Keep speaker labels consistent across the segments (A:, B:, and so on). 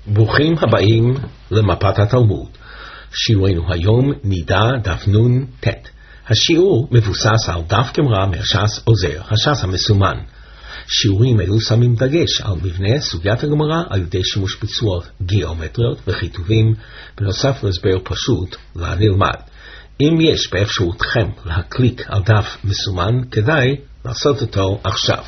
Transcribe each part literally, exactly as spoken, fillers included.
A: ברוכים הבאים למפת התלמוד. שיעורנו היום נידע דף נון תת. השיעור מבוסס על דף גמרא מהש"ס עוזר, הש"ס המסומן. שיעורים אלו שמים דגש על מבנה סוגיית הגמרא על ידי שימוש בצורות גיאומטריות וכיתובים, בנוסף להסבר פשוט לנלמד. אם יש באפשרותכם להקליק על דף מסומן, כדאי לעשות אותו עכשיו.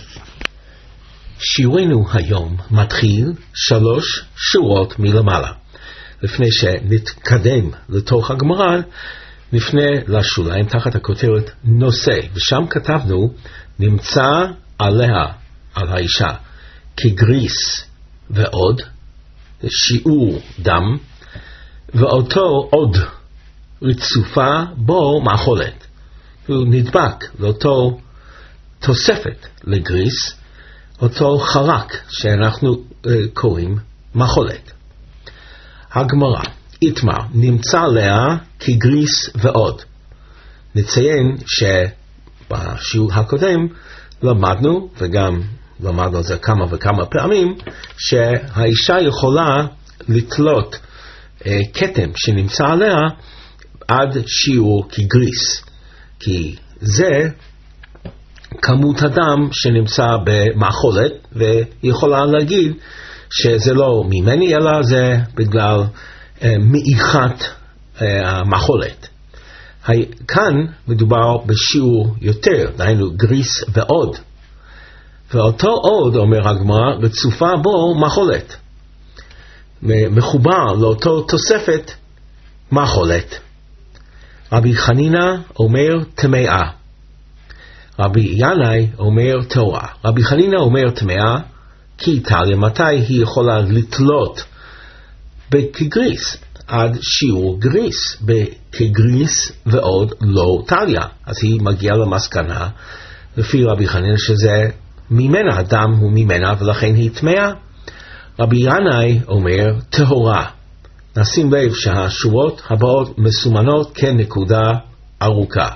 A: שיעורנו היום מתחיל שלוש שורות מלמעלה. לפני שנתקדם לתוך הגמרא, נפנה לשוליים תחת הכותרת נושא, ושם כתבנו נמצא עליה, על האישה, כגריס ועוד, שיעור דם, ואותו עוד רצופה בו מאכולת. הוא נדבק לאותו תוספת לגריס, אותו חרק שאנחנו uh, קוראים מאכולת. הגמרא, איתמר, נמצא עליה כגריס ועוד. נציין שבשיעור הקודם למדנו, וגם למדנו על זה כמה וכמה פעמים, שהאישה יכולה לתלות uh, כתם שנמצא עליה עד שיעור כגריס, כי זה כמות הדם שנמצא במאכולת, ויכולה להגיד שזה לא ממני אלא זה בגלל uh, מאיכת uh, המאכולת. כאן מדובר בשיעור יותר, דהיינו גריס ועוד, ואותו עוד, אומר הגמרא, רצופה בו מאכולת, מחובר לאותו תוספת מאכולת. רבי חנינא אומר טמאה, רבי ינאי אומר טהורה. רבי חנינא אומר טמאה, כי טליה, מתי היא יכולה לתלות בכגריס? עד שיעור גריס. בכגריס ועוד לא טליה. אז היא מגיעה למסקנה, לפי רבי חנינא, שזה ממנה, הדם הוא ממנה, ולכן היא טמאה. רבי ינאי אומר טהורה. נשים לב שהשורות הבאות מסומנות כנקודה ארוכה.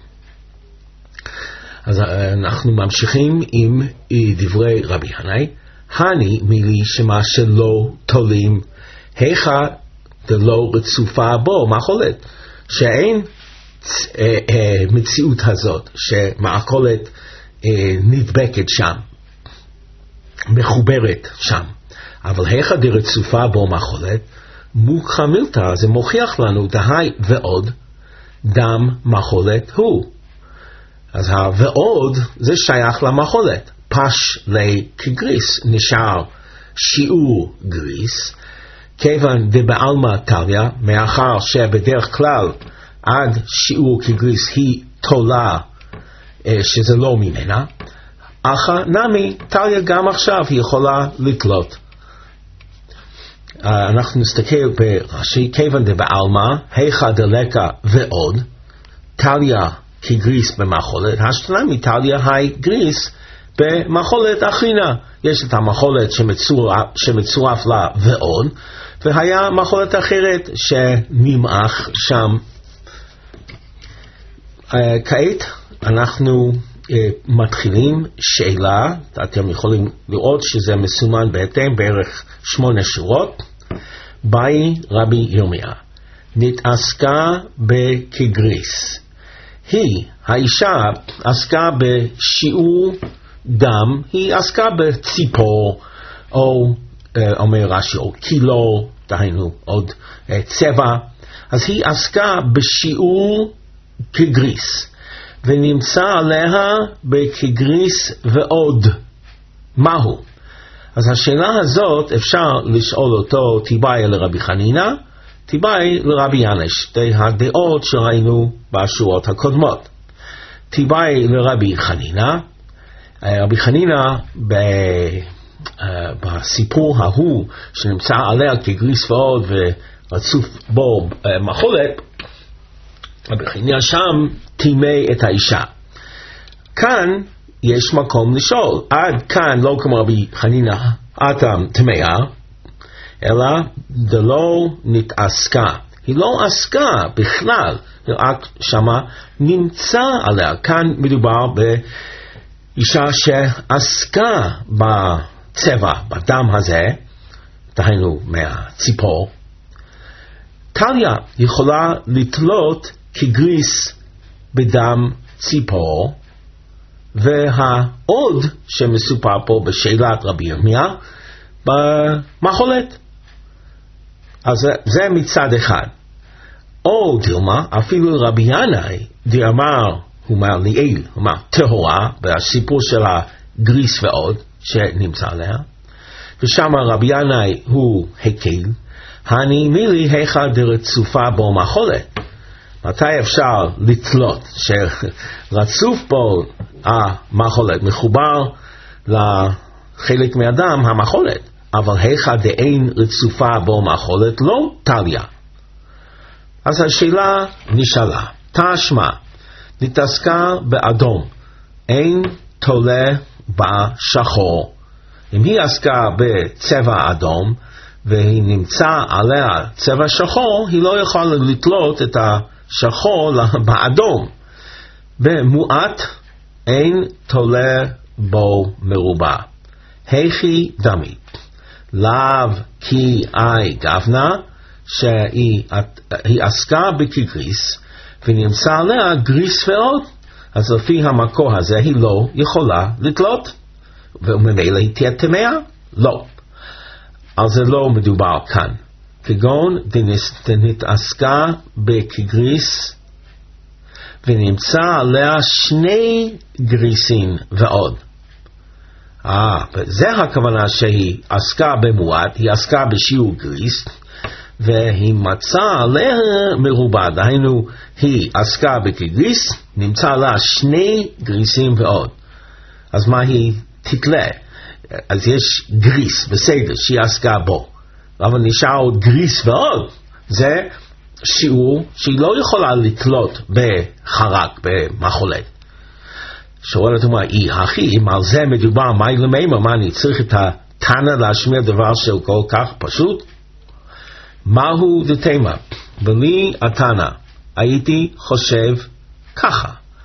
A: אז אנחנו ממשיכים עם דברי רבי ינאי. הני מילי שמה שלא תולים, היכא דלא רצופה בו מאכולת, שאין אה, אה, מציאות הזאת שמאכולת אה, נדבקת שם, מחוברת שם. אבל היכא דרצופה בו מאכולת, מוכחה מילתא, זה מוכיח לנו דהי ועוד דם מאכולת הוא. אז ועוד זה שייך למאכולת. פש לכגריס נשאר שיעור גריס, כיוון דבעלמא טליה, מאחר שבדרך כלל עד שיעור כגריס היא תולה שזה לא ממנה, אחא נמי טליה גם עכשיו היא יכולה לתלות. אנחנו נסתכל ברש"י, כיוון דבעלמא היכא דלקה ועוד טליה כגריס במאכולת, השתנה מטליה היי גריס במאכולת אחינה. יש את המאכולת שמצורף, שמצורף לה ועוד, והיה מאכולת אחרת שנמעך שם. Uh, כעת אנחנו uh, מתחילים שאלה, אתם יכולים לראות שזה מסומן בהתאם, בערך שמונה שורות. באי רבי ירמיה, נתעסקה בכגריס. היא, האישה, עסקה בשיעור דם, היא עסקה בציפור, או אומר רש"י, או קילו, דהיינו עוד צבע, אז היא עסקה בשיעור כגריס, ונמצא עליה בכגריס ועוד. מהו? אז השאלה הזאת אפשר לשאול אותו, תיבאי לרבי חנינא, תיבאי לרבי ינאי, שתי הדעות שראינו בשורות הקודמות. תיבאי לרבי חנינא, רבי חנינא בסיפור ההוא שנמצא עליה כגריס ועוד ורצוף בו מאכולת, רבי חנינא שם טימא את האישה. כאן יש מקום לשאול, עד כאן לא כמו רבי חנינא אתם טמאה, אלא דלא נתעסקה. היא לא עסקה בכלל, רק שמה נמצא עליה. כאן מדובר באישה שעסקה בצבע, בדם הזה, דהיינו מהציפור, טליה יכולה לתלות כגריס בדם ציפור, והעוד שמסופר פה בשאלת רבי ירמיה במחולת. אז זה מצד אחד. או דילמה, אפילו רבי ינאי דאמר, הוא אמר ליאל, הוא אמר טהורה, והסיפור של הגריס ועוד שנמצא עליה, ושם רבי ינאי הוא הקל, הני מילי היכא דרצופה בו מחולת. מתי אפשר לתלות שרצוף בו המחולת, מחובר לחלק מהדם המחולת, אבל היכא דאין רצופה בו מחולת לא טליה. אז השאלה נשאלה, תשמע, נתעסקה באדום, אין תולה בשחור. אם היא עסקה בצבע אדום, והיא נמצא עליה צבע שחור, היא לא יכולה לתלות את השחור באדום. במועט אין תולה בו מרובע. היכי דמי, לאו כי אי גבנה, שהיא עסקה בכגריס, ונמצא עליה גריס ועוד, אז לפי המקור הזה היא לא יכולה לתלות, וממילא היא תהיה טמאה? לא. על זה לא מדובר כאן. כגון דנתעסקה בכגריס, ונמצא עליה שני גריסים ועוד. אה, וזה הכוונה שהיא עסקה במועט, היא עסקה בשיעור גריס, והיא מצאה עליה מרובע, דהיינו היא עסקה בכגריס, נמצא עליה שני גריסים ועוד. אז מה היא תתלה? אז יש גריס, בסדר, שהיא עסקה בו, אבל נשאר עוד גריס ועוד. זה שיעור שהיא לא יכולה לתלות בחרק, במחולת. שואלת אומה, אי הכי, אם על זה מדובר, מה ילמיימה, מה אני צריך את התנא להשמיע דבר של כל כך פשוט? מהו דתימה? בלי התנא הייתי חושב ככה,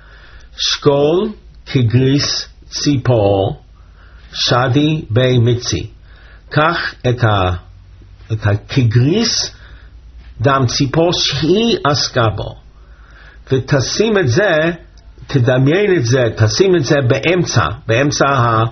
A: שקול כגריס ציפור שדי בי מצי. קח את ה את הכגריס דם ציפור שהיא עסקה בו, ותשים את זה, תדמיין את זה, תשים את זה באמצע, באמצע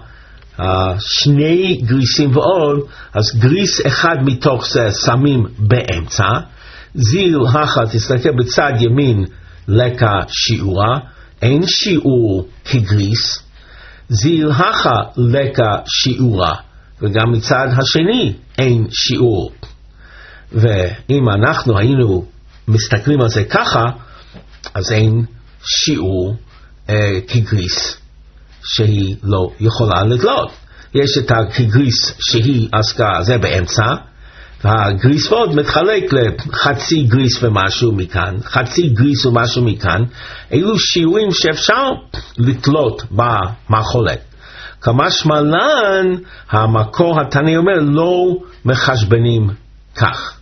A: השני גריסים ועוד, אז גריס אחד מתוך זה שמים באמצע, זיל הכא, תסתכל בצד ימין לקה שיעורה, אין שיעור כגריס, זיל הכא לקה שיעורה, וגם מצד השני אין שיעור. ואם אנחנו היינו מסתכלים על זה ככה, אז אין שיעור אה, כגריס שהיא לא יכולה לתלות. יש את הכגריס שהיא עסקה, זה באמצע, והגריס ועוד מתחלק לחצי גריס ומשהו מכאן, חצי גריס ומשהו מכאן. אלו שיעורים שאפשר לתלות במחולת. כמשמע לן, המקור התנא אומר לא מחשבנים כך.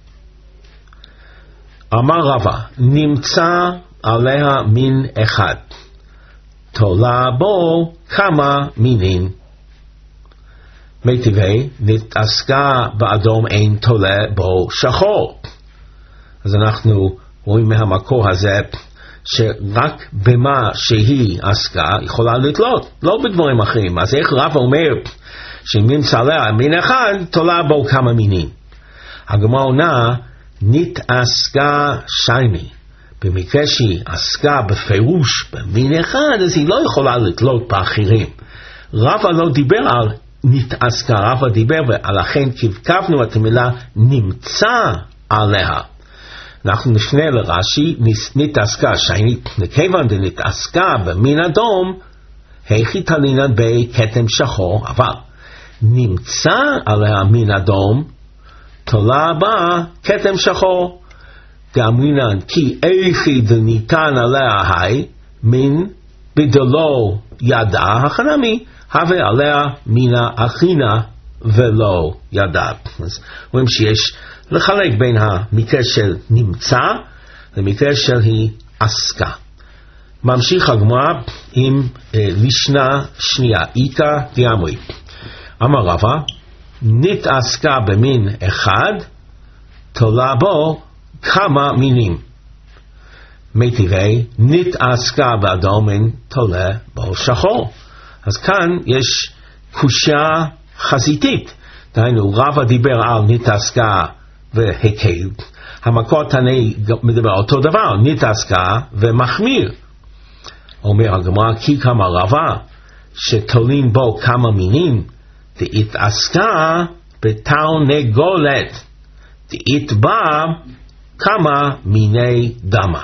A: אמר רבא, נמצא עליה מין אחד, תולה בו כמה מינים. מיטבי, נתעסקה באדום אין תולה בו שחור. אז אנחנו רואים מהמקור הזה שרק במה שהיא עסקה יכולה לתלות, לא בדברים אחרים. אז איך רבא אומר שאם נמצא עליה מין אחד, תולה בו כמה מינים? הגמרא עונה, נתעסקה שייני. במקרה שהיא עסקה בפירוש במין אחד, אז היא לא יכולה לתלות באחרים. רבא לא דיבר על נתעסקה, רבא דיבר, ולכן כבקבנו את המילה נמצא עליה. אנחנו נפנה לרש"י, נתעסקה שייני, מכיוון דנתעסקה במין אדום, היכי תלינן בכתם שחור, אבל נמצא עליה מין אדום, תולה בה כתם שחור. דאמרינן כי איכי דניתן עליה היי, מין בדלו ידע החנמי, הווה עליה מינה אחינה ולא ידע. אז רואים שיש לחלק בין המקרה של נמצא למקרה של היא עסקה. ממשיך הגמרא עם אה, לישנה שנייה, איכא דאמרי. אמר רבא, נתעסקה במין אחד, תולה בו כמה מינים. מטבעי, נתעסקה באדום, תולה בו שחור. אז כאן יש קושיה חזיתית. דהיינו, רבא דיבר על נתעסקה והקל. המקור תנאי מדבר אותו דבר, נתעסקה ומחמיר. אומר הגמרא, כי כמה רבא, שתולים בו כמה מינים, דהתעסקה בתרנגולת, דהתבא כמה מיני דמה.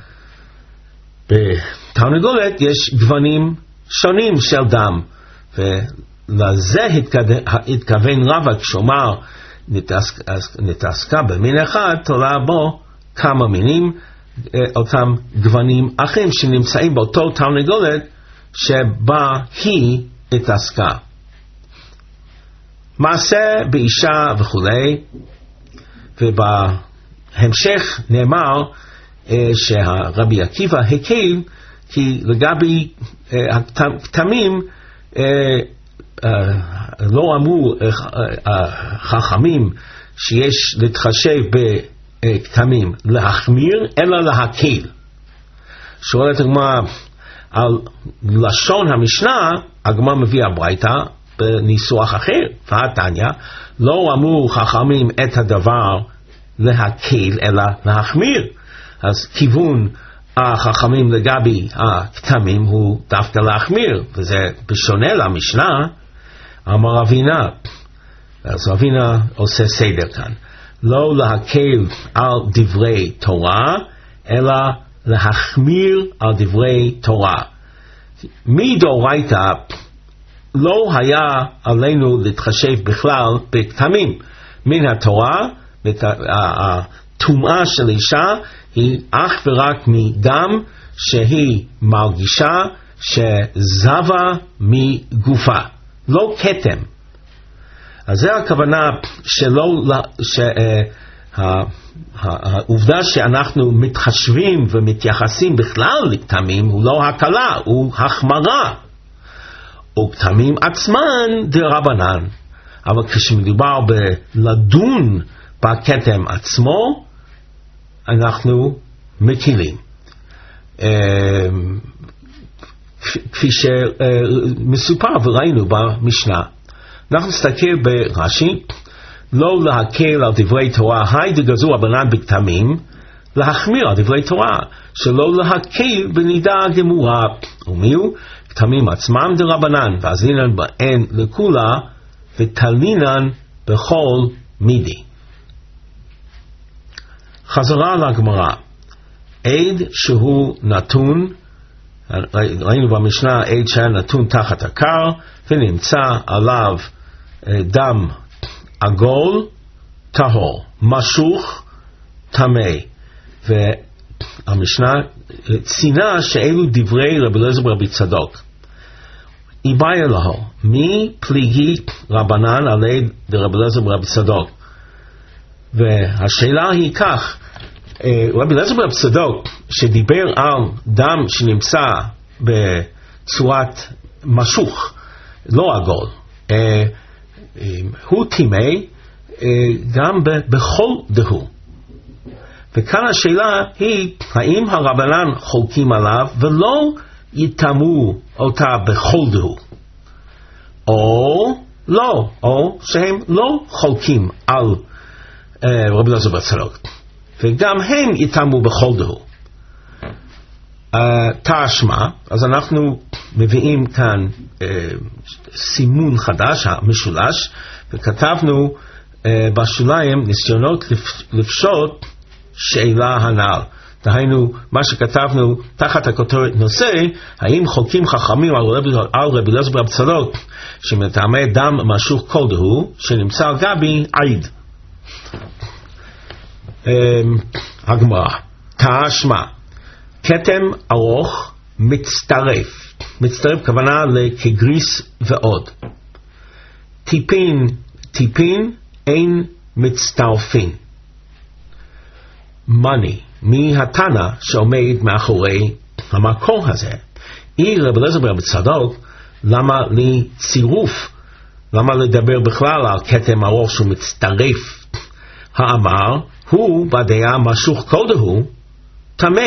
A: בתרנגולת יש גוונים שונים של דם, ולזה התכוון רבא כשאומר נתעסקה במין אחד, תולה בו כמה מינים, אותם גוונים אחרים שנמצאים באותו תרנגולת שבה היא התעסקה. מעשה באישה וכולי, ובהמשך נאמר שהרבי עקיבא הקל, כי לגבי הכתמים לא אמרו חכמים שיש להתחשב בכתמים להחמיר אלא להקל. שואלת הגמרא על לשון המשנה, הגמרא מביאה ברייתא בניסוח אחר, והתניא לא אמרו חכמים את הדבר להקל אלא להחמיר. אז כיוון החכמים לגבי הכתמים הוא דווקא להחמיר, וזה בשונה למשנה. אמר אבינה, אז אבינה עושה סדר כאן, לא להקל על דברי תורה אלא להחמיר על דברי תורה. מדאורייתא לא היה עלינו להתחשב בכלל בכתמים. מן התורה הטומאה של אישה היא אך ורק מדם שהיא מרגישה שזבה מגופה, לא כתם. אז זה הכוונה שלא, העובדה שאנחנו מתחשבים ומתייחסים בכלל לכתמים הוא לא הקלה, הוא החמרה. וכתמים עצמן דרבנן, אבל כשמדובר בלדון בכתם עצמו, אנחנו מקילים. כפי שמסופר וראינו במשנה. אנחנו נסתכל ברש"י, לא להקל על דברי תורה, היי דגזו רבנן בכתמים, להחמיר על דברי תורה, שלא להקל בנידה גמורה. ומיהו? כתמים עצמם דרבנן, ואזינן בהן לכולה, ותלינן בכל מידי. חזרה לגמרא, עד שהוא נתון, ראינו במשנה עד שהיה נתון תחת הקר, ונמצא עליו דם עגול, טהור, משוך, טמא. והמשנה צינה שאלו דברי רבי אליעזר ברבי צדוק. איבאיה לו, מי פליגי רבנן עלי דרבי אליעזר ברבי צדוק? והשאלה היא כך, רבי אליעזר ברבי צדוק שדיבר על דם שנמצא בצורת משוך, לא עגול, הוא טמא גם בכל דהו. וכאן השאלה היא, האם הרבנן חולקים עליו ולא יטמאו אותה בכל דהו, או לא, או שהם לא חולקים על uh, רבי אליעזר ברבי צדוק, וגם הם יטמאו בכל דהו. Uh, תשמע, אז אנחנו מביאים כאן uh, סימון חדש, המשולש, וכתבנו uh, בשוליים ניסיונות לפשוט שאלה הנ"ל. דהיינו, מה שכתבנו תחת הכותרת נושא, האם חולקים חכמים על רבי אליעזר ברבי צדוק שמטעמי דם משוך כל דהו שנמצא על גבי עיד. הגמרא, תשמע, כתם ארוך מצטרף, מצטרף כוונה לכגריס ועוד. טיפין, טיפין אין מצטרפין. מני, מי התנא שעומד מאחורי המקור הזה? אי רבי אליעזר ברבי צדוק, למה לי צירוף למה לדבר בכלל על כתם ארוך שהוא מצטרף? האמר, הוא בדעה משוך קודהו טמא.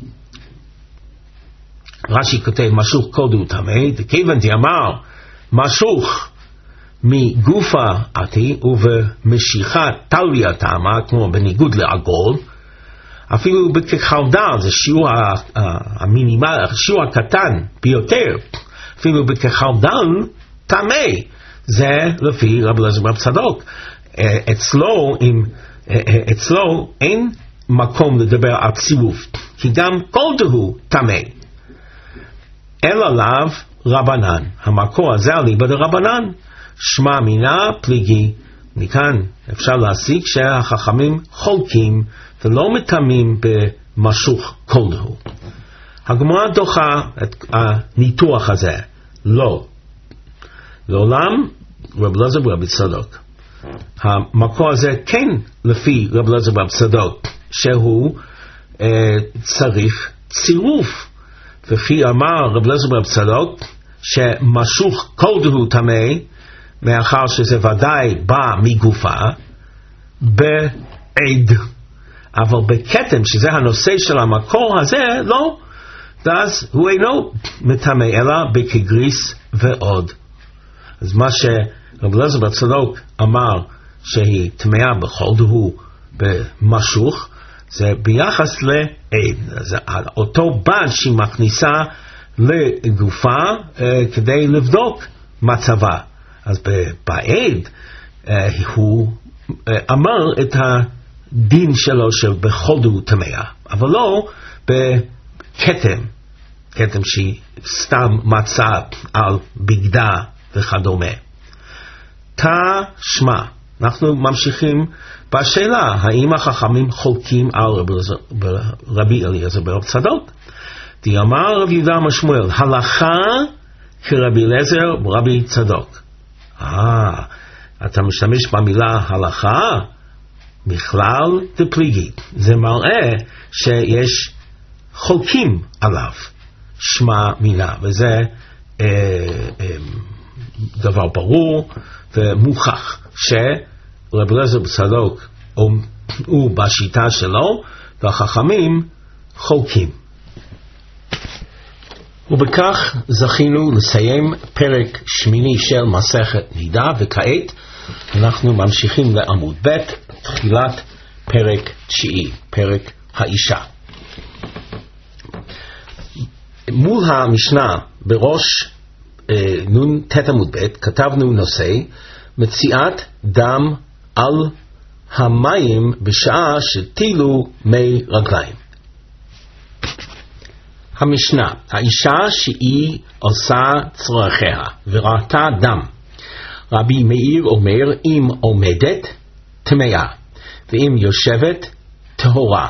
A: רש"י כותב משוך קודהו טמא, וכיוון דאמר משוך מגופה עתי ובמשיכה טליה טמא, כמו בניגוד לעגול, אפילו בכחלדל, זה שיעור המינימל, שיעור הקטן ביותר, אפילו בכחלדל טמא. זה לפי רבי אליעזר בר צדוק. אצלו, עם, אצלו אין מקום לדבר על צירוף, כי גם קודהו טמא. אלא לאו רבנן. המקור הזה אליבא דרבנן, שמע מינה פליגי. מכאן אפשר להסיק שהחכמים חולקים ולא מטמאים במשוך קודהו. הגמרא דוחה את הניתוח הזה. לא. לעולם רבי אליעזר בר צדוק. המקור הזה כן לפי רבי אליעזר בר צדוק, שהוא אה, צריך צירוף. וכי אמר רבי אליעזר בר צדוק שמשוך קודהו טמא, מאחר שזה ודאי בא מגופה, בעד. אבל בכתם, שזה הנושא של המקור הזה, לא. אז הוא אינו מטמא, אלא בכגריס ועוד. אז מה שרבי אליעזר בר צדוק אמר שהיא טמאה בכל דהו במשוך, זה ביחס לעד. אז אותו בד שהיא מכניסה לגופה אה, כדי לבדוק מצבה. אז בעד אה, הוא אה, אמר את הדין שלו שבכל דהו טמאה, אבל לא בכתם, כתם שהיא סתם מצא על בגדה וכדומה. תשמע, אנחנו ממשיכים בשאלה, האם החכמים חולקים על רבי אליעזר בר צדוק? דאמר רבי יהודה משמואל, הלכה כרבי אליעזר ורבי צדוק. אה, אתה משתמש במילה הלכה? בכלל דפליגי. זה מראה שיש חולקים עליו, שמע מינה, וזה אה, אה, דבר ברור ומוכח שרבי אליעזר בר צדוק הוא בשיטה שלו והחכמים חולקים. ובכך זכינו לסיים פרק שמיני של מסכת נידה, וכעת אנחנו ממשיכים לעמוד ב', תחילת פרק תשיעי, פרק האישה. מול המשנה בראש אה, נון תת עמוד ב' כתבנו נושא מציאת דם על המים בשעה שטילו מי רגליים. המשנה, האישה שהיא עושה צרכיה וראתה דם, רבי מאיר אומר אם עומדת טמאה ואם יושבת טהורה.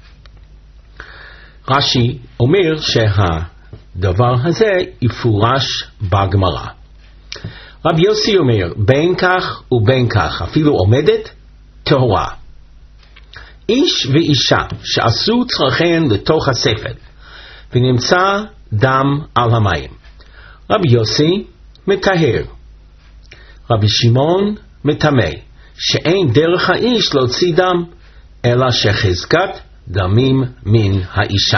A: רש"י אומר שהדבר הזה יפורש בגמרא. רבי יוסי אומר בין כך ובין כך, אפילו עומדת טהורה. איש ואישה שעשו צרכיהן לתוך הספל ונמצא דם על המים, רבי יוסי מטהר, רבי שמעון מטמא, שאין דרך האיש להוציא דם אלא שחזקת דמים מן האישה.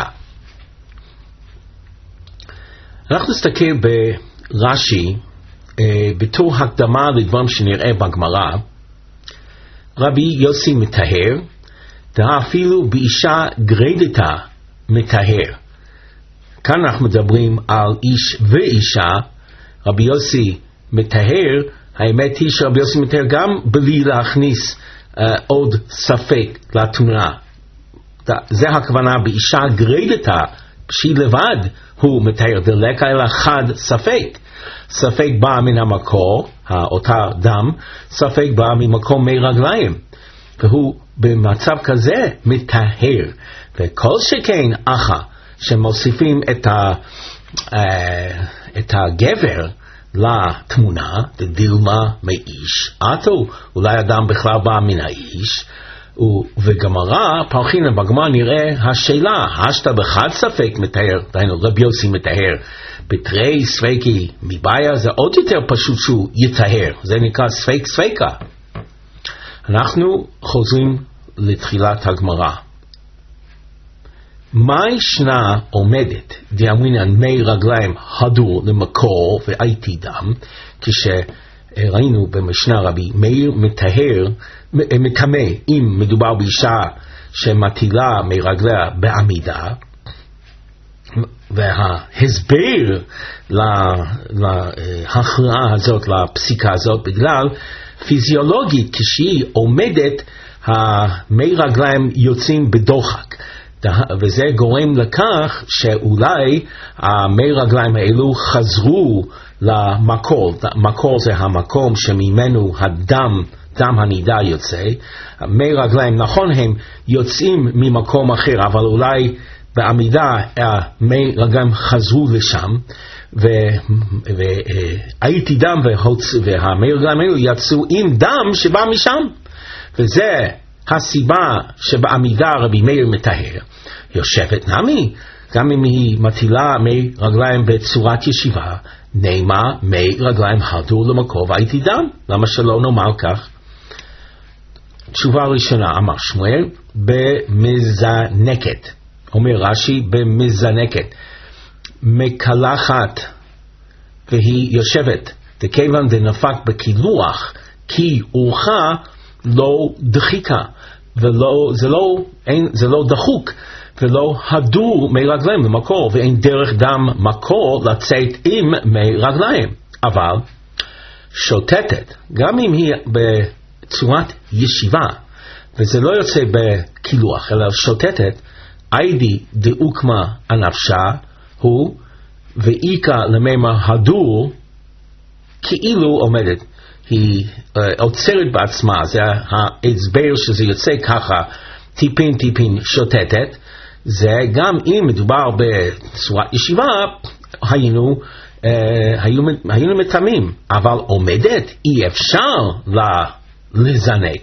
A: אנחנו נסתכל ברש"י אה, בתור הקדמה לדברים שנראה בגמרא. רבי יוסי מטהר, דהה אפילו באישה גרדתה מטהר. כאן אנחנו מדברים על איש ואישה. רבי יוסי מטהר, האמת היא שרבי יוסי מטהר גם בלי להכניס uh, עוד ספק לתמונה. זה הכוונה באישה גרדתה, שהיא לבד הוא מטהר, דלקה אלא חד ספק. ספק בא מן המקור, אותה דם, ספק בא ממקום מי רגליים, והוא במצב כזה מטהר. וכל שכן אחא שמוסיפים את, ה, את הגבר לתמונה, דילמה מאיש, עתו, אולי אדם בכלל בא מן האיש, וגמרא, פרחינא בגמרא נראה השאלה, השתא בחד ספק מתאר, דהיינו רבי יוסי מתאר, בתרי ספקי מבעיה, זה עוד יותר פשוט שהוא יתאר, זה נקרא ספק ספקה. אנחנו חוזרים לתחילת הגמרא. מה ישנה עומדת דאמרינן מי רגליים הדור למקור ואיתי דם, כשראינו במשנה רבי מאיר מטהר, מטמא, אם מדובר באישה שמטילה מי רגליה בעמידה, וההסבר להכרעה הזאת, לפסיקה הזאת, בגלל פיזיולוגית כשהיא עומדת, המי רגליים יוצאים בדוחק, וזה גורם לכך שאולי המי רגליים האלו חזרו למקור. מקור זה המקום שממנו הדם, דם הנידה יוצא. מי רגליים, נכון, הם יוצאים ממקום אחר, אבל אולי בעמידה מי רגליים חזרו לשם, והייתי דם והמי רגליים האלו יצאו עם דם שבא משם, וזה הסיבה שבעמידה רבי מאיר מטהר. יושבת נמי, גם אם היא מטילה מי רגליים בצורת ישיבה, נאמר מי רגליים הדור למקור והייתי דם. למה שלא נאמר כך? תשובה ראשונה, אמר שמואל, במזנקת. אומר רש"י, במזנקת. מקלחת והיא יושבת, דכיוון דנפק בקילוח, כי אורחה לא דחיקה, ולא, זה לא, אין, זה לא דחוק, ולא הדור מי רגליים למקור, ואין דרך דם מקור לצאת עם מי רגליים. אבל שוטטת, גם אם היא בצורת ישיבה, וזה לא יוצא בקילוח, אלא שוטטת, איידי דאוקמה הנפשה הוא, ואיקה למימה הדור, כאילו עומדת. היא uh, עוצרת בעצמה, זה ההסבר שזה יוצא ככה, טיפין טיפין שוטטת, זה גם אם מדובר בצורת ישיבה, היינו, uh, היינו, היינו מתאמים, אבל עומדת, אי אפשר לה, לזנק.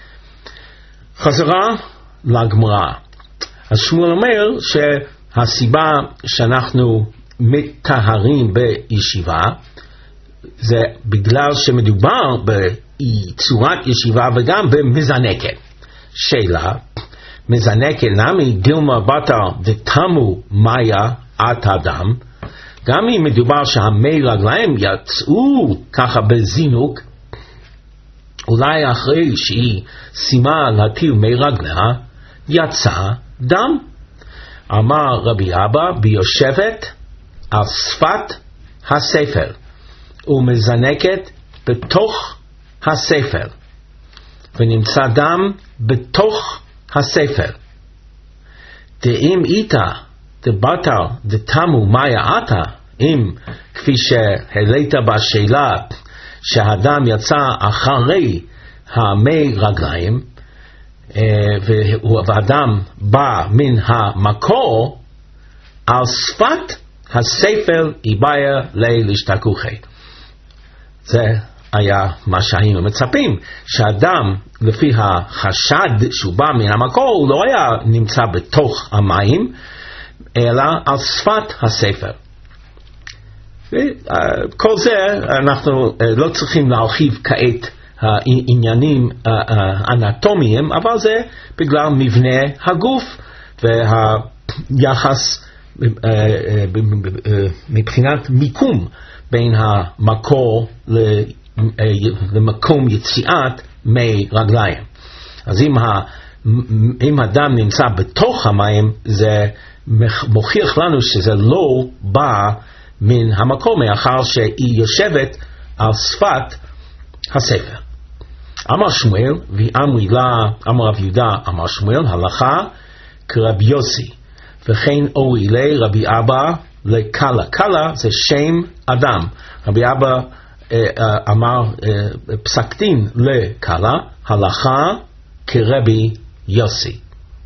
A: חזרה לגמרא. אז שמואל אומר שהסיבה שאנחנו מטהרים בישיבה, זה בגלל שמדובר בצורת ישיבה וגם במזנקת. שאלה, מזנקת נמי דילמה בתר דתמו מאיה עת הדם, גם אם מדובר שהמי רגליים יצאו ככה בזינוק, אולי אחרי שהיא סיימה להטיל מי רגליה, יצא דם. אמר רבי אבא, ביושבת על שפת הספר, ומזנקת בתוך הספר, ונמצא דם בתוך הספר. דאם איתה דבתר דתמו מאיה עתה, אם כפי שהעלית בשאלה שהדם יצא אחרי המי רגליים, והאדם בא מן המקור, על שפת הספר איבאיה להשתכוחי. זה היה מה שהיינו מצפים, שאדם לפי החשד שהוא בא מן המקור, הוא לא היה נמצא בתוך המים, אלא על שפת הספר. וכל זה אנחנו לא צריכים להרחיב כעת העניינים האנטומיים, אבל זה בגלל מבנה הגוף והיחס מבחינת מיקום בין המקור למקום יציאת מי רגליים. אז אם, ה, אם הדם נמצא בתוך המים, זה מוכיח לנו שזה לא בא מן המקום, מאחר שהיא יושבת על שפת הספר. אמר שמואל, ואמרי לה, אמר רב יהודה, אמר שמואל, הלכה כרבי יוסי, וכן אורי לי רבי אבא לקלה. קלה זה שם אדם. רבי אבא אמר פסק דין לקלה, הלכה כרבי יוסי.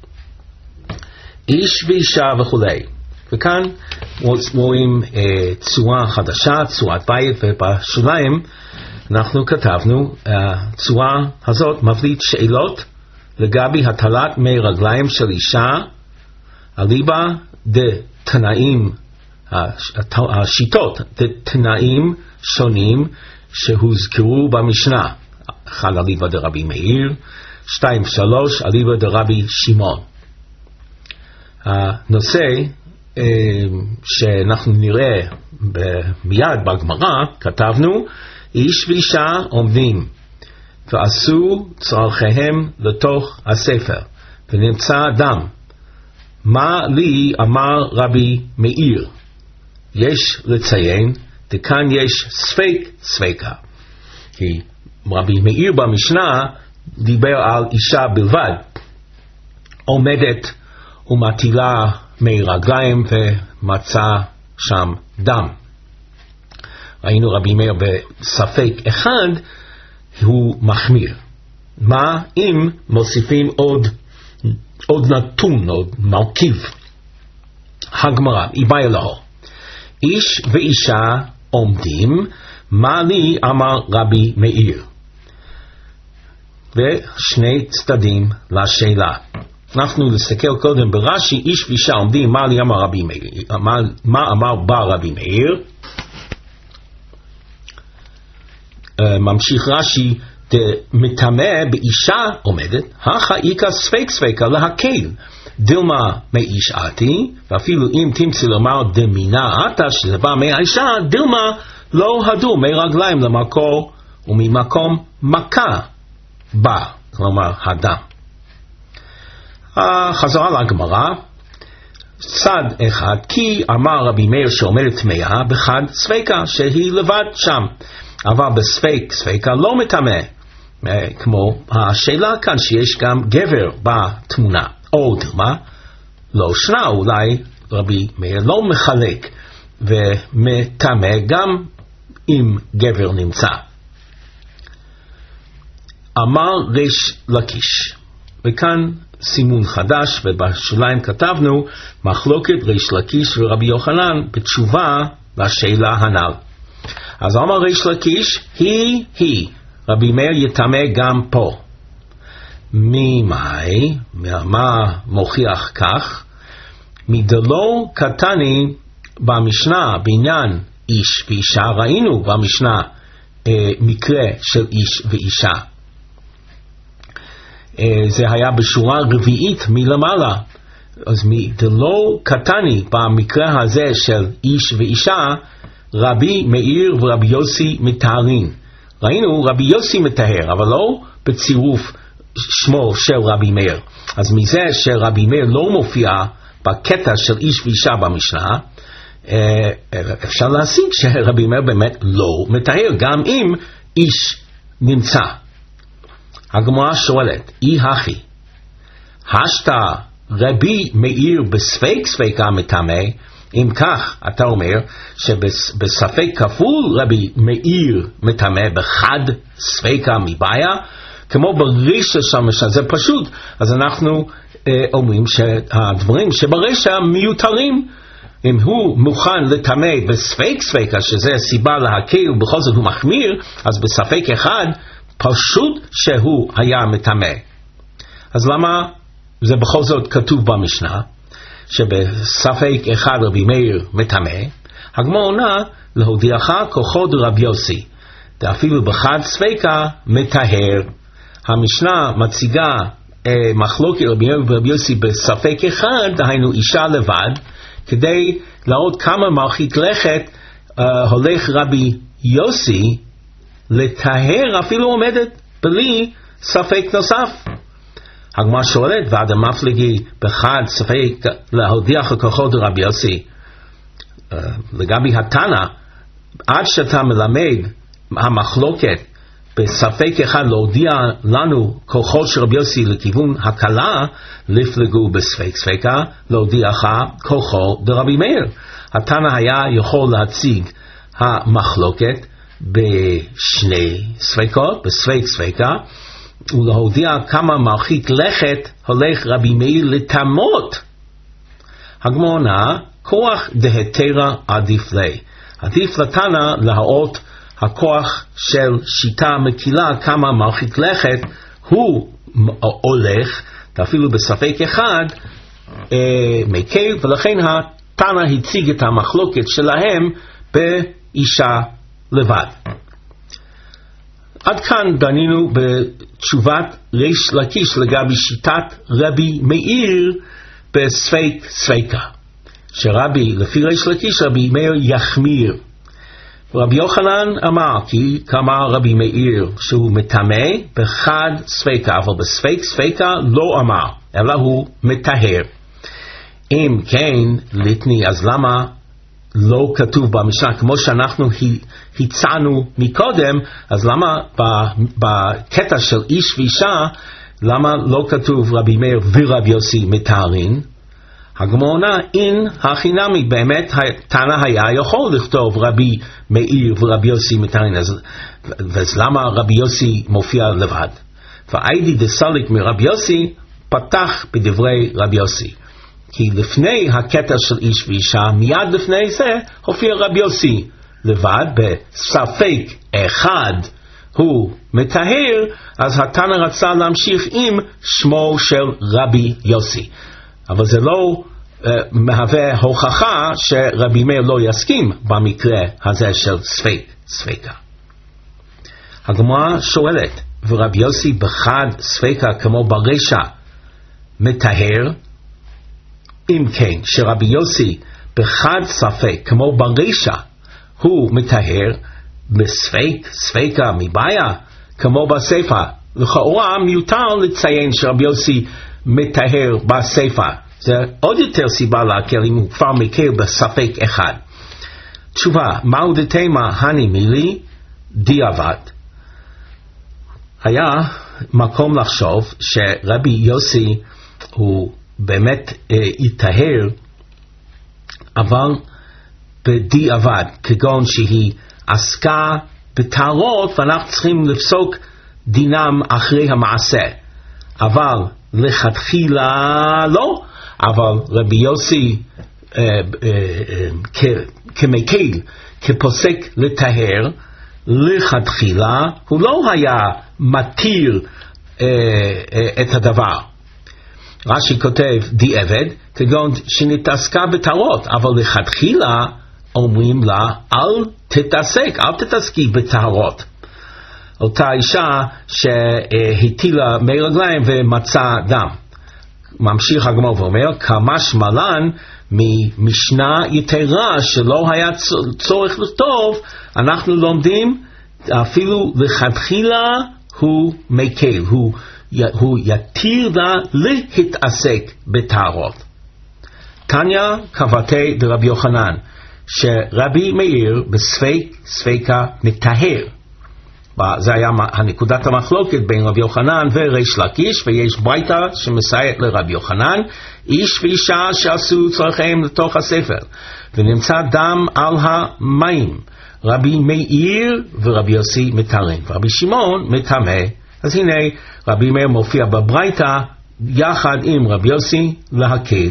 A: איש ואישה וכולי. וכאן רואים צורה חדשה, צורת בית, ובשוליים אנחנו כתבנו, הצורה הזאת מבליט שאלות לגבי הטלת מי רגליים של אישה, אליבא דתנאים, השיטות, דתנאים שונים שהוזכרו במשנה. אחד אליבא דרבי מאיר, שתיים שלוש אליבא דרבי שמעון. הנושא שאנחנו נראה מיד בגמרא, כתבנו, איש ואישה עומדים ועשו צרכיהם לתוך הספר ונמצא דם. מה לי אמר רבי מאיר? יש לציין, וכאן יש ספק ספקה. כי רבי מאיר במשנה דיבר על אישה בלבד, עומדת ומטילה מי רגליים ומצא שם דם. ראינו רבי מאיר בספק אחד הוא מחמיר. מה אם מוסיפים עוד, עוד נתון, עוד מרכיב? הגמרא, איבאי לאו. איש ואישה עומדים, מה לי אמר רבי מאיר? ושני צדדים לשאלה. אנחנו נסתכל קודם ברש"י, איש ואישה עומדים, מה לי אמר רבי מאיר? מה, מה אמר בה רבי מאיר? Uh, ממשיך רש"י, דמטמא באישה עומדת, הכא איכא ספק ספקא להקל, דילמה מאיש עתי, ואפילו אם תמצא לומר דמינה עתה, שזה בא מהאישה, דילמה לא הדו מי רגליים למקור, וממקום מכה בא, כלומר הדם. חזרה לגמרא, צד אחד, כי אמר רבי מאיר שעומדת טמאה, בחד ספקה שהיא לבד שם, אבל בספק ספקה לא מטמא, כמו השאלה כאן שיש גם גבר בתמונה, או דילמה לא שנה, אולי רבי מאיר לא מחלק ומטמא גם אם גבר נמצא. אמר ריש לקיש, וכאן סימון חדש, ובשוליים כתבנו מחלוקת ריש לקיש ורבי יוחנן בתשובה לשאלה הנ"ל. אז אמר ריש לקיש, היא היא רבי מאיר יטמא גם פה. ממאי, מה מוכיח כך? מדלו קטני במשנה בעניין איש ואישה, ראינו במשנה אה, מקרה של איש ואישה. זה היה בשורה רביעית מלמעלה. אז מדלו קטני במקרה הזה של איש ואישה, רבי מאיר ורבי יוסי מתארים. ראינו רבי יוסי מתאר, אבל לא בצירוף שמו של רבי מאיר. אז מזה שרבי מאיר לא מופיע בקטע של איש ואישה במשנה, אפשר להסיק שרבי מאיר באמת לא מתאר, גם אם איש נמצא. הגמרא שואלת, אי הכי, השתא רבי מאיר בספק ספקה מטמא? אם כך, אתה אומר שבספק כפול רבי מאיר מטמא, בחד ספקה מבעיה, כמו ברישא שם, זה פשוט. אז אנחנו אה, אומרים שהדברים שברשע מיותרים. אם הוא מוכן לטמא בספק ספקה, שזה סיבה להקל ובכל זאת הוא מחמיר, אז בספק אחד פשוט שהוא היה מטמא. אז למה זה בכל זאת כתוב במשנה שבספק אחד רבי מאיר מטמא? הגמרא עונה, להודיעך כוחו דרבי יוסי, ואפילו בחד ספקה מטהר. המשנה מציגה אה, מחלוקת רבי מאיר ורבי יוסי בספק אחד, דהיינו אישה לבד, כדי להראות כמה מרחיק לכת אה, הולך רבי יוסי לטהר אפילו עומדת בלי ספק נוסף. הגמרא שואלת, ועד המפלגי בחד ספק להודיח לכוחו דרבי יוסי, uh, לגבי התנא, עד שאתה מלמד המחלוקת בספק אחד להודיע לנו כוחו של רבי יוסי לכיוון הקלה, לפלגו בספק ספקה להודיעך כוחו דרבי מאיר. התנא היה יכול להציג המחלוקת בשני ספקות, בספק ספקה, ולהודיע כמה מרחיק לכת הולך רבי מאיר לטמאות. הגמרא עונה, כוח דהתרא עדיף לי. עדיף לתנא להראות הכוח של שיטה מקילה, כמה מרחיק לכת הוא הולך, ואפילו בספק אחד אה, מקל, ולכן התנא הציג את המחלוקת שלהם באישה לבד. עד כאן דנינו בתשובת ריש לקיש לגבי שיטת רבי מאיר בספק ספקה, שרבי, לפי ריש לקיש, רבי מאיר יחמיר. רבי יוחנן אמר, כי כמה רבי מאיר שהוא מטמא בחד ספקה, אבל בספק ספקה לא אמר, אלא הוא מטהר. אם כן, ליטני, אז למה לא כתוב במשנה, כמו שאנחנו הצענו מקודם, אז למה בקטע של איש ואישה, למה לא כתוב רבי מאיר ורבי יוסי מטהרין? הגמרא אין הכי נמי, באמת תנא היה יכול לכתוב רבי מאיר ורבי יוסי מטהרין, אז, אז למה רבי יוסי מופיע לבד? ואיידי דסליק מרבי יוסי פתח בדברי רבי יוסי, כי לפני הקטע של איש ואישה, מיד לפני זה הופיע רבי יוסי לבד, בספק אחד הוא מטהר, אז התנא רצה להמשיך עם שמו של רבי יוסי. אבל זה לא uh, מהווה הוכחה שרבי מאיר לא יסכים במקרה הזה של ספק, ספקה. הגמרא שואלת, ורבי יוסי בחד ספקה כמו ברשע מטהר? אם כן, שרבי יוסי בחד ספק כמו ברשע הוא מטהר, בספק, ספקה מבעיה כמו בספר, לכאורה מיותר לציין שרבי יוסי מטהר בספר. זה עוד יותר סיבה להקל אם הוא כבר מקל בספק אחד. תשובה, מהו דתימה הני מילי דיעבד? היה מקום לחשוב שרבי יוסי הוא באמת יטהר, אבל בדיעבד, כגון שהיא עסקה בטהרות ואנחנו צריכים לפסוק דינם אחרי המעשה, אבל לכתחילה לא. אבל רבי יוסי אה, אה, אה, כ- כמקל, כפוסק לטהר, לכתחילה הוא לא היה מתיר אה, אה, את הדבר. רש"י כותב דיעבד, כגון שנתעסקה בטהרות, אבל לכתחילה אומרים לה אל תתעסק, אל תתעסקי בטהרות. אותה אישה שהטילה מי רגליים ומצא דם. ממשיך הגמרא ואומר, כמשמע לן ממשנה יתרה שלא היה צורך לכתוב, אנחנו לומדים אפילו לכתחילה הוא מקל, הוא, הוא יתיר לה להתעסק בטהרות. תניא קבתי דרבי יוחנן, שרבי מאיר בספק ספקה מטהר. זה היה הנקודת המחלוקת בין רבי יוחנן וריש לקיש, ויש ברייתא שמסייעת לרבי יוחנן, איש ואישה שעשו צורכיהם לתוך הספר, ונמצא דם על המים, רבי מאיר ורבי יוסי מטהרין, ורבי שמעון מטמא. אז הנה רבי מאיר מופיע בברייתא יחד עם רבי יוסי להקל.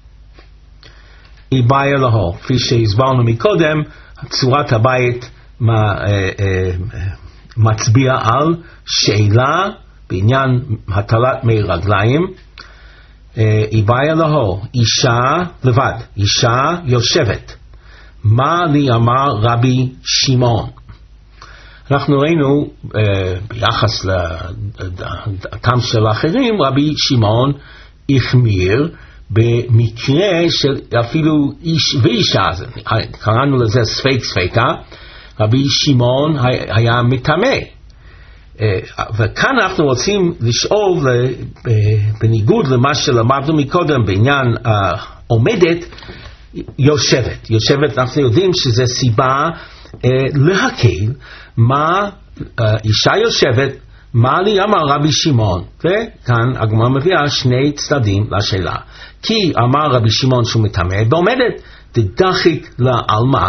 A: היא בעיה לו, כפי שהסברנו מקודם, צורת הבית מה, אה, אה, מצביע על שאלה בעניין הטלת מי רגליים. היא בעיה לו, אישה לבד, אישה יושבת. מה לי אמר רבי שמעון? אנחנו ראינו ביחס לדם של האחרים, רבי שמעון החמיר במקרה של אפילו איש ואישה, קראנו לזה ספק ספקה. רבי שמעון היה מטמא, וכאן אנחנו רוצים לשאול בניגוד למה שלמדנו מקודם בעניין עומדת יושבת. יושבת אנחנו יודעים שזה סיבה להקל. מה אישה יושבת, מה לי אמר רבי שמעון? וכאן הגמרא מביאה שני צדדים לשאלה. כי אמר רבי שמעון שהוא מטמא בעומדת, דדחיק לעלמא,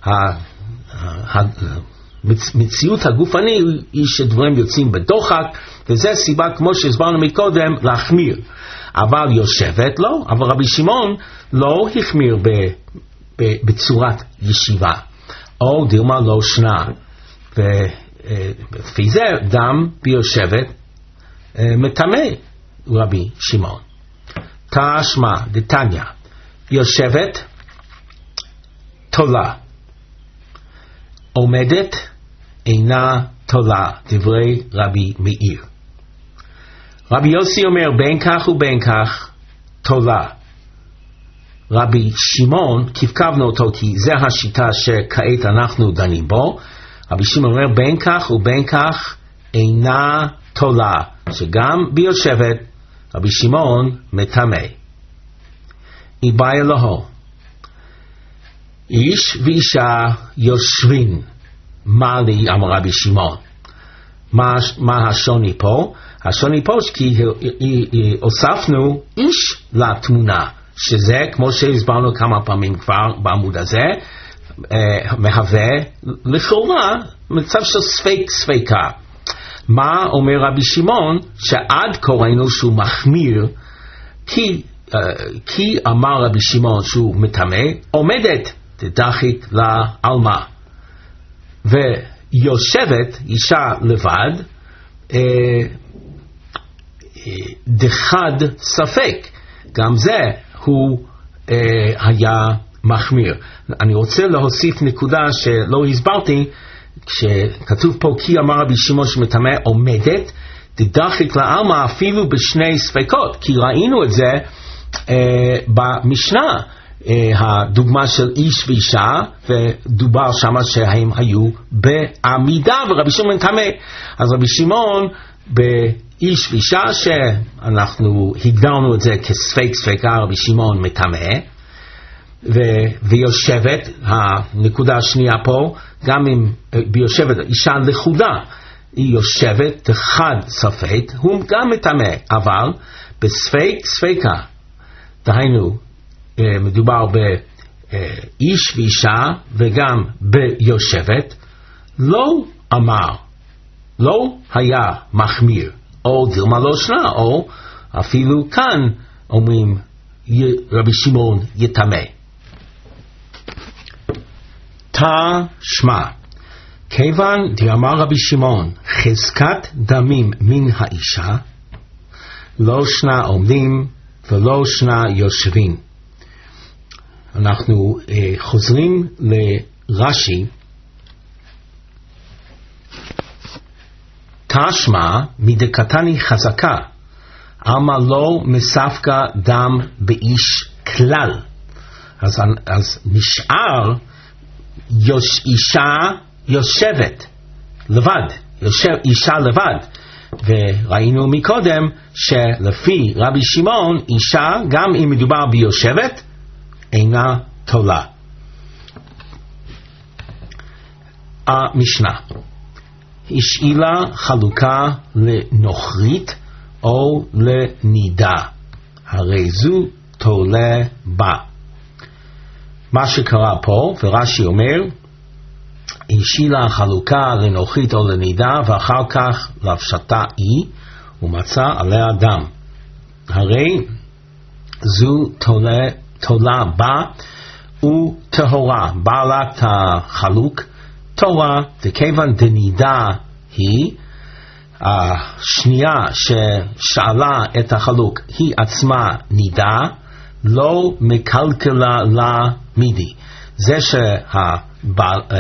A: המציאות הגופני היא שדברים יוצאים בדוחק, וזה סיבה כמו שהסברנו מקודם להחמיר. אבל יושבת לא, אבל רבי שמעון לא החמיר ב, ב, בצורת ישיבה, או דילמה לא שנה, ולפי זה דם ביושבת מטמא רבי שמעון. תשמע דתניא, יושבת תולה, עומדת אינה תולה, דברי רבי מאיר. רבי יוסי אומר בין כך ובין כך תולה. רבי שמעון, כפכבנו אותו כי זה השיטה שכעת אנחנו דנים בו, רבי שמעון אומר בין כך ובין כך אינה תולה, שגם ביושבת רבי שמעון מטמא. איבאי אלוהו, איש ואישה יושבים, מה לי אמר רבי שמעון. מה, מה השוני פה? השוני פה כי הוספנו איש לתמונה, שזה כמו שהסברנו כמה פעמים כבר בעמוד הזה, אה, מהווה לכאורה מצב של ספק ספקה. מה אומר רבי שמעון? שעד כה ראינו שהוא מחמיר, כי, אה, כי אמר רבי שמעון שהוא מטמא, עומדת תדחיק לעלמה, ויושבת אישה לבד, אה, אה, דחד ספק, גם זה הוא אה, היה מחמיר. אני רוצה להוסיף נקודה שלא הסברתי, כשכתוב פה כי אמר רבי שמעון שמטמא עומדת תדחיק לעלמה אפילו בשני ספקות, כי ראינו את זה אה, במשנה, אה, הדוגמה של איש ואישה, ודובר שמה שהם היו בעמידה ורבי שמעון טמא. אז רבי שמעון באיש ואישה, שאנחנו הגדרנו את זה כספק ספקה, רבי שמעון מטמא, ו- ויושבת, הנקודה השנייה פה, גם אם ביושבת אישה לכודה, היא יושבת אחד ספק, הוא גם מטמא, אבל בספק ספקה, דהיינו מדובר באיש ואישה וגם ביושבת, לא אמר, לא היה מחמיר, או דילמה לא שנה, או אפילו כאן אומרים רבי שמעון יטמא. תשמע, כיוון דאמר רבי שמעון חזקת דמים מן האישה, לא שנה עומדים ולא שנה יושבים. אנחנו אה, חוזרים לרש"י. תשמע מדקתני חזקה, אמה לא מספקה דם באיש כלל. אז, אז נשאר יוש, אישה יושבת לבד, יושב, אישה לבד. וראינו מקודם שלפי רבי שמעון אישה, גם אם מדובר ביושבת, אינה תולה. המשנה, השאילה חלוקה לנוכרית או לנידה, הרי זו תולה בה. מה שקרה פה, ורש"י אומר, השאילה חלוקה לנוכרית או לנידה, ואחר כך לבשתה היא, ומצא עליה דם. הרי זו תולה, תולה בה וטהורה. בעלת החלוק תורה, וכיוון דנידה היא, השנייה ששאלה את החלוק היא עצמה נידה, לא מקלקלה לה מידי. זה שבעלת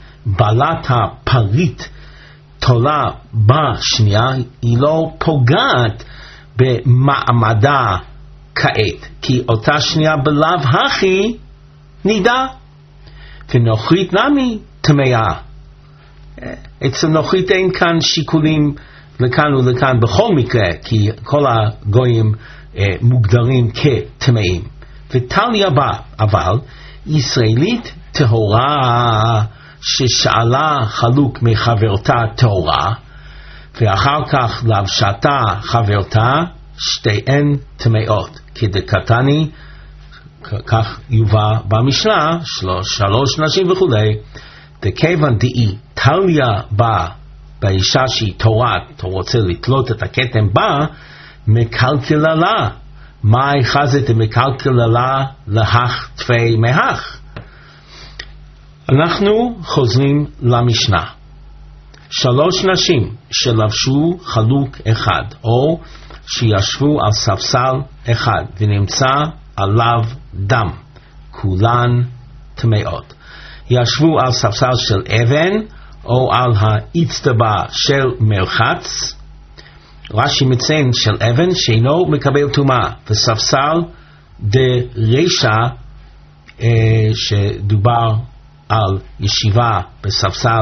A: הפריט תולה בשנייה, היא לא פוגעת במעמדה כעת, כי אותה שנייה בלאו הכי נידה. ונוכרית נמי טמאה. אצל נוכרית אין כאן שיקולים לכאן ולכאן בכל מקרה, כי כל הגויים אה, מוגדרים כטמאים. ותליה בה, אבל ישראלית טהורה ששאלה חלוק מחברתה טהורה, ואחר כך לבשתה חברתה, שתיהן טמאות. כדקתני, כך יובא במשנה, שלוש, שלוש נשים וכולי. וכיוון דאי תליה בה באישה שהיא תורה, אתה רוצה לתלות את הכתם בה, מקלקלה לה. מה חזת מקלקלה לה להך תפי מהך? אנחנו חוזרים למשנה, שלוש נשים שלבשו חלוק אחד, או שישבו על ספסל אחד ונמצא עליו דם, כולן טמאות. ישבו על ספסל של אבן או על האצטבה של מרחץ. רש"י מציין של אבן שאינו מקבל טומאה, וספסל דרישה אה, שדובר על ישיבה בספסל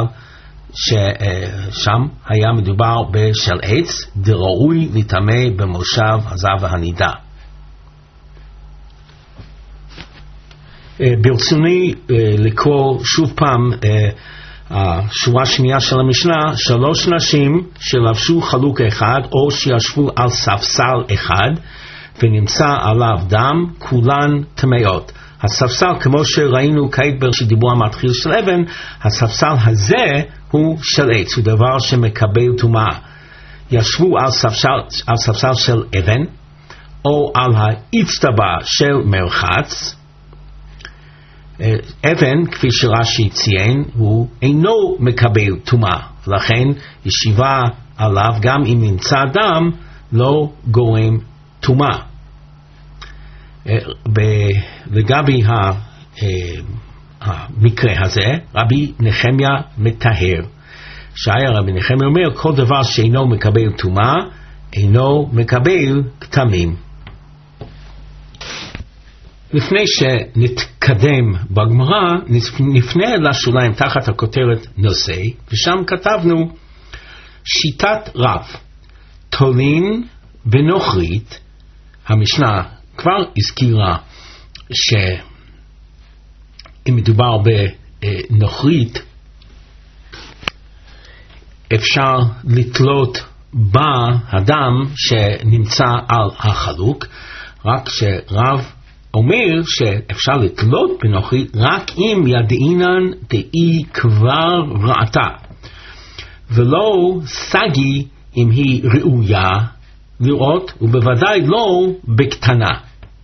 A: ששם היה מדובר בשל עץ, דראוי לטמא במושב הזב והנידה. ברצוני לקרוא שוב פעם השורה השנייה של המשנה, שלוש נשים שלבשו חלוק אחד או שישבו על ספסל אחד ונמצא עליו דם, כולן טמאות. הספסל, כמו שראינו כעת בדיבור המתחיל של אבן, הספסל הזה הוא של עץ, הוא דבר שמקבל טומאה. ישבו על ספסל, על ספסל של אבן או על האצטבה של מרחץ. אבן, כפי שרש"י ציין, הוא אינו מקבל טומאה, לכן ישיבה עליו גם אם נמצא דם לא גורם טומאה. לגבי המקרה הזה, רבי נחמיה מטהר, שהיה רבי נחמיה אומר, כל דבר שאינו מקבל טומאה אינו מקבל כתמים. לפני שנתקדם בגמרא, נפנה לשוליים תחת הכותרת נושא, ושם כתבנו שיטת רב, תולין בנוכרית. המשנה כבר הזכירה שאם מדובר בנוכרית, אפשר לתלות בה הדם שנמצא על החלוק, רק שרב אומר שאפשר לתלות בנוכרית רק אם ידעינן דאי כבר ראתה, ולא סגי אם היא ראויה לראות, ובוודאי לא בקטנה.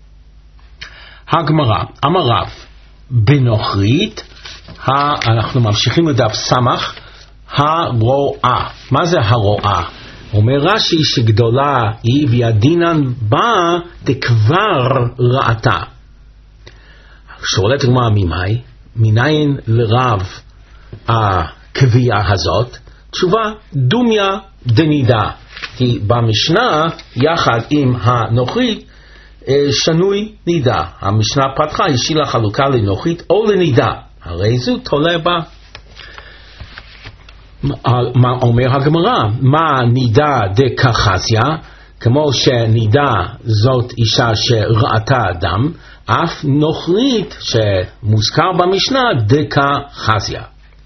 A: הגמרא, אמר רב, בנוכרית, אנחנו ממשיכים לדף סמך, הרואה. מה זה הרואה? אומר רש"י שגדולה היא וידינן בה דכבר ראתה. שואלת הגמרא ממאי, מניין לרב הקביעה הזאת? תשובה, דומיה דנידה. כי במשנה יחד עם הנוכרית שנוי נידה. המשנה פתחה השאילה חלוקה לנוכרית או לנידה, הרי זו תולה בה. מה אומר הגמרא? מה נידה דקחזיה? כמו שנידה זאת אישה שראתה דם, אף נוכרית שמוזכר במשנה דקחזיה.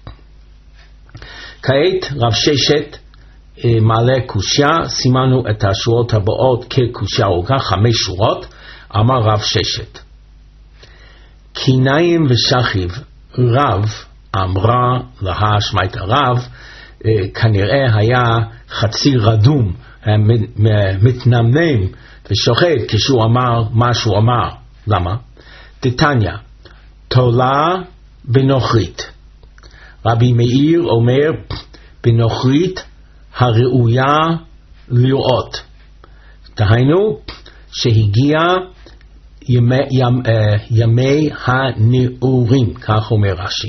A: כעת רב ששת מעלה קושיה, סימנו את השורות הבאות כקושיה ארוכה, חמש שורות. אמר רב ששת, קיניים ושכיב רב אמרה לה שמעת הרב, כנראה היה חצי רדום, מתנמנם ושוחד כשהוא אמר מה שהוא אמר. למה? דתניא, תולה בנוכרית. רבי מאיר אומר בנוכרית הראויה לראות. דהיינו שהגיע ימי, ימי, ימי הנעורים, כך אומר רש"י.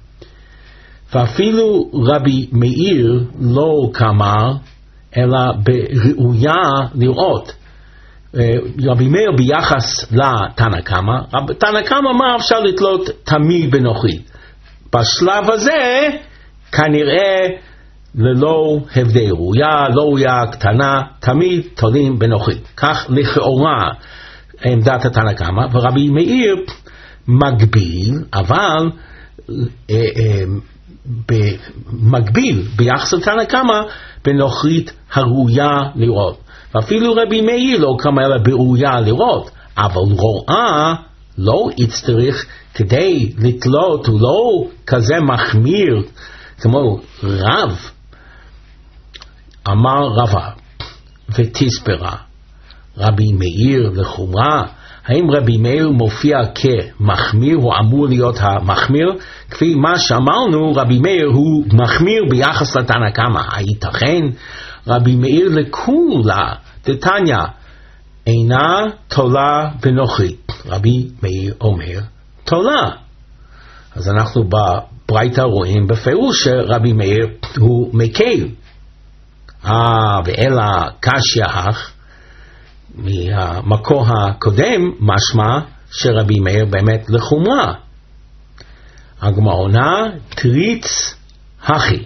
A: ואפילו רבי מאיר לא כאמר, אלא בראויה לראות. רבי מאיר ביחס לתנא קמא, תנא קמא מה אפשר לתלות תמיד בנוכרית. בשלב הזה כנראה ללא הבדל, ראויה, לא ראויה, קטנה, תמיד תולים בנוכרית. כך לכאורה עמדת התנא קמא, ורבי מאיר מגביל, אבל אה, אה, במקביל ביחס לתנא קמא בנוכרית הראויה לראות. ואפילו רבי מאיר לא קמא אלא בראויה לראות, אבל רואה לא יצטרך כדי לתלות, הוא לא כזה מחמיר כמו רב. אמר רבא ותספרה, רבי מאיר לחומרה, האם רבי מאיר מופיע כמחמיר, הוא אמור להיות המחמיר? כפי מה שאמרנו, רבי מאיר הוא מחמיר ביחס לתנא קמא. הייתכן רבי מאיר לכולה דתניא אינה תולה בנוכרית. רבי מאיר אומר תולה. אז אנחנו בברייתא רואים בפירוש שרבי מאיר הוא מקל. אה, ואלא קשיא אך, מהמקור הקודם משמע שרבי מאיר באמת לחומרה. הגמרא עונה תריץ הכי,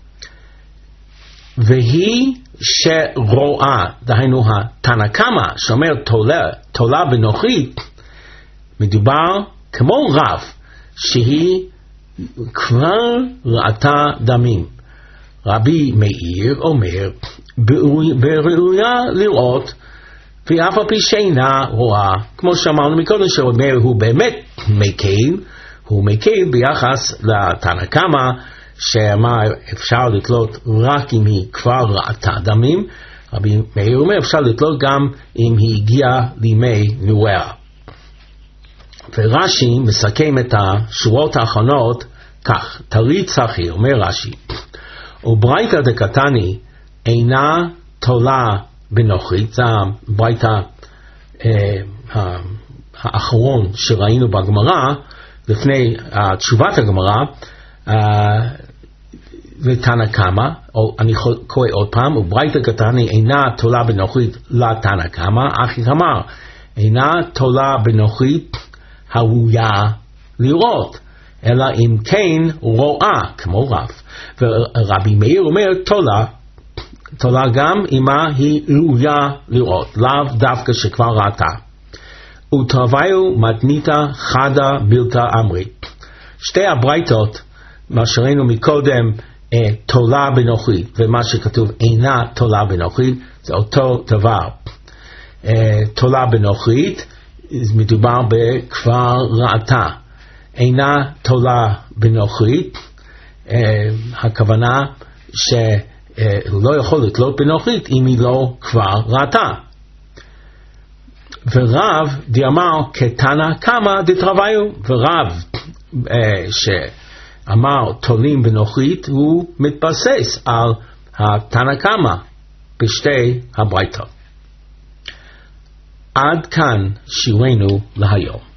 A: והיא שרואה, דהיינו התנא קמא שאומר תולה, תולה בנוכרית, מדובר כמו רב שהיא כבר ראתה דמים. רבי מאיר אומר בראויה לראות, ואף על פי שאינה רואה, כמו שאמרנו מקודם, שאומר הוא באמת מקל, הוא מקל ביחס לתנא קמא שאמר אפשר לתלות רק אם היא כבר ראתה דמים. רבי מאיר אומר אפשר לתלות גם אם היא הגיעה לימי נבואה. ורש"י מסכם את השורות האחרונות כך, תריץ הכי, אומר רש"י, וברייתא דקתני אינה תולה בנוכרית, זה הברייתא אה, האחרון שראינו בגמרא, לפני uh, תשובת הגמרא, uh, ותנא קמא, או אני קורא עוד פעם, וברייתא קטני אינה תולה בנוכרית לתנא קמא, אך אמר, אינה תולה בנוכרית הראויה לראות, אלא אם כן רואה, כמו רב. ורבי מאיר אומר, תולה, תולה גם אימה היא ראויה לראות, לאו דווקא שכבר ראתה. ותביאו מתניתא חדה בלתא אמרית. שתי הברייתות, מה שראינו מקודם, אה, תולה בנוכרית, ומה שכתוב אינה תולה בנוכרית, זה אותו דבר. אה, תולה בנוכרית, מדובר בכבר ראתה. אינה תולה בנוכרית, אה, הכוונה שהוא לא יכול לתלות בנוכרית אם היא לא כבר ראתה. ורב דאמר כתנא קמא דתרוויו, ורב אה, שאמר תולים בנוכרית הוא מתבסס על התנא קמא בשתי הברייתות. עד כאן שיעורנו להיום.